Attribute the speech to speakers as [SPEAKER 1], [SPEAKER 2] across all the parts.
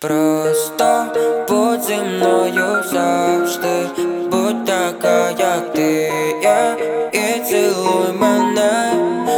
[SPEAKER 1] Просто будь зі мною завжди, будь така, як ти є, і цілуй мене.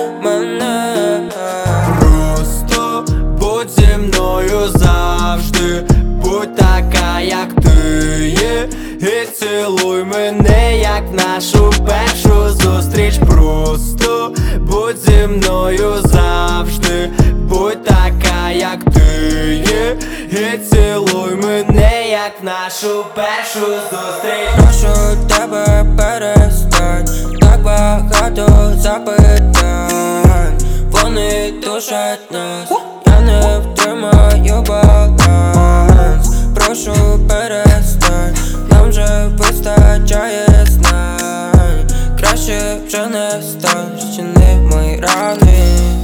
[SPEAKER 2] Просто будь зі мною завжди, будь така, як ти є, і цілуй мене, як нашу першу зустріч. Просто будь зі мною завжди, будь така, як ти є, і цілуй мене, як нашу першу зустріч.
[SPEAKER 1] Прошу тебе, перестань, так багато запитань, вони душать нас, я не втримаю баланс. Прошу перестань, нам вже вистачає знань, краще вже не стань, щини мої рани.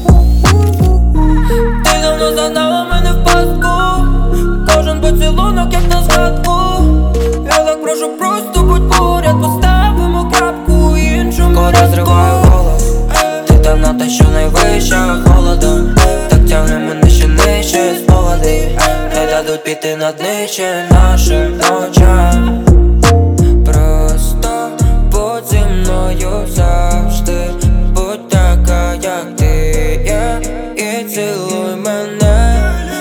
[SPEAKER 1] Ти давно загнала мене в пастку, кожен поцілунок як на згадку. Я так прошу, просто будь поряд, поставимо крапку іншому рядку. Розриваю голос, ти там на те, що найвище холодом, так тягне мене ще нижче спогади, не дадуть піти на днище нашим очам. Просто будь зі мною завжди, будь така, як ти є, і цілуй мене.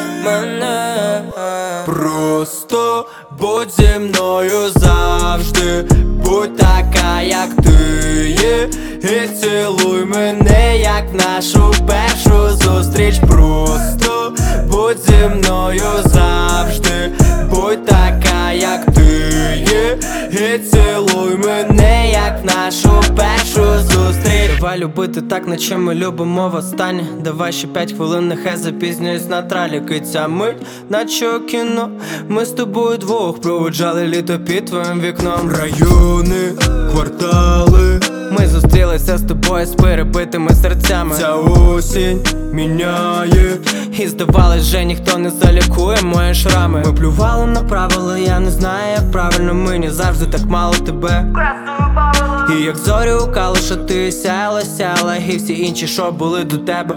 [SPEAKER 2] Просто будь зі мною завжди, будь така, як ти є, і цілуй мене, як нашу першу зустріч. Просто будь зі мною завжди, будь така, як ти є, і цілуй мене, як нашу першу зустріч. Давай любити так, наче ми любимо востаннє. Давай ще 5 хвилин, нехай запізнююсь на траліки. Ця мить, наче кіно, ми з тобою двох проводжали літо під твоїм вікном. Райони, квартали, ми зустрілися з тобою з перебитими серцями. Ця осінь міняє, і здавалось, вже ніхто не залікує мої шрами. Ми плювали на правила, я не знаю, як правильно, мені завжди так мало тебе. І як зорі у калуша, ти сяяла, і всі інші, що були до тебе.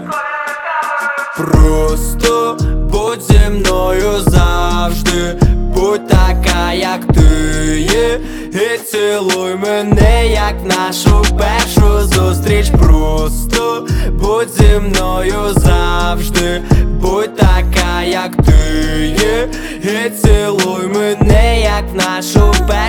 [SPEAKER 2] Просто будь зі мною завжди, будь така, як ти є, і цілуй мене, як нашу першу зустріч. Просто будь зі мною завжди, будь така, як ти є, і цілуй мене, як нашу першу